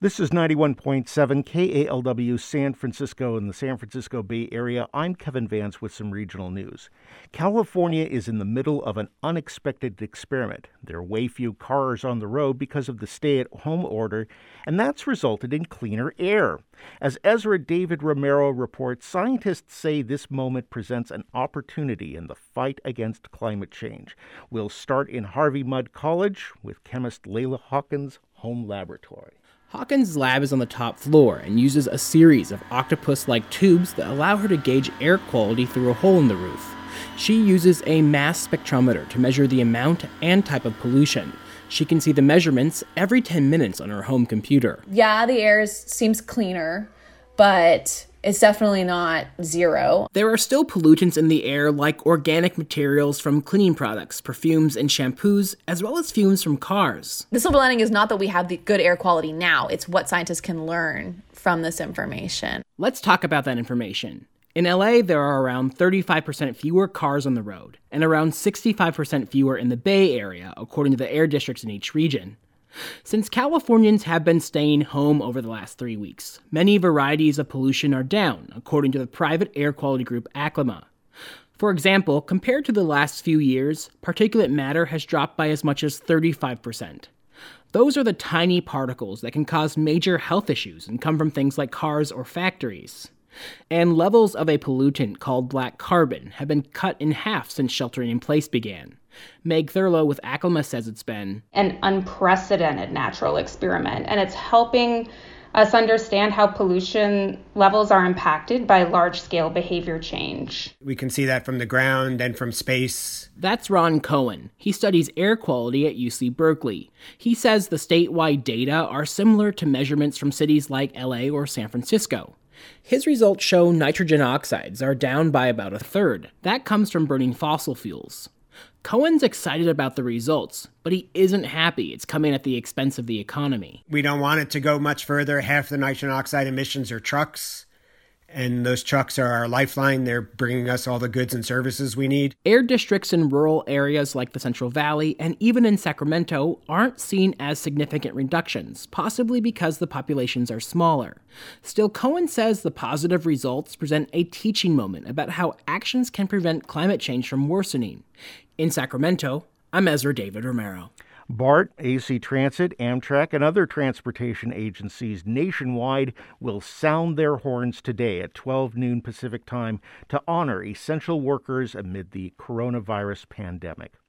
This is 91.7 KALW San Francisco in the San Francisco Bay Area. I'm Kevin Vance with some regional news. California is in the middle of an unexpected experiment. There are way few cars on the road because of the stay-at-home order, and that's resulted in cleaner air. As Ezra David Romero reports, scientists say this moment presents an opportunity in the fight against climate change. We'll start in Harvey Mudd College with chemist Layla Hawkins' home laboratory. Hawkins' lab is on the top floor and uses a series of octopus-like tubes that allow her to gauge air quality through a hole in the roof. She uses a mass spectrometer to measure the amount and type of pollution. She can see the measurements every 10 minutes on her home computer. Yeah, the air seems cleaner, but it's definitely not zero. There are still pollutants in the air like organic materials from cleaning products, perfumes, and shampoos, as well as fumes from cars. The silver lining is not that we have the good air quality now. It's what scientists can learn from this information. Let's talk about that information. In LA, there are around 35% fewer cars on the road, and around 65% fewer in the Bay Area, according to the air districts in each region. Since Californians have been staying home over the last 3 weeks, many varieties of pollution are down, according to the private air quality group Aclima. For example, compared to the last few years, particulate matter has dropped by as much as 35%. Those are the tiny particles that can cause major health issues and come from things like cars or factories. And levels of a pollutant called black carbon have been cut in half since sheltering in place began. Meg Thurlow with Aclima says it's been an unprecedented natural experiment, and it's helping us understand how pollution levels are impacted by large-scale behavior change. We can see that from the ground and from space. That's Ron Cohen. He studies air quality at UC Berkeley. He says the statewide data are similar to measurements from cities like LA or San Francisco. His results show nitrogen oxides are down by about a third. That comes from burning fossil fuels. Cohen's excited about the results, but he isn't happy it's coming at the expense of the economy. We don't want it to go much further. Half the nitrogen oxide emissions are trucks, and those trucks are our lifeline. They're bringing us all the goods and services we need. Air districts in rural areas like the Central Valley and even in Sacramento aren't seeing as significant reductions, possibly because the populations are smaller. Still, Cohen says the positive results present a teaching moment about how actions can prevent climate change from worsening. In Sacramento, I'm Ezra David Romero. BART, AC Transit, Amtrak, and other transportation agencies nationwide will sound their horns today at 12 noon Pacific time to honor essential workers amid the coronavirus pandemic.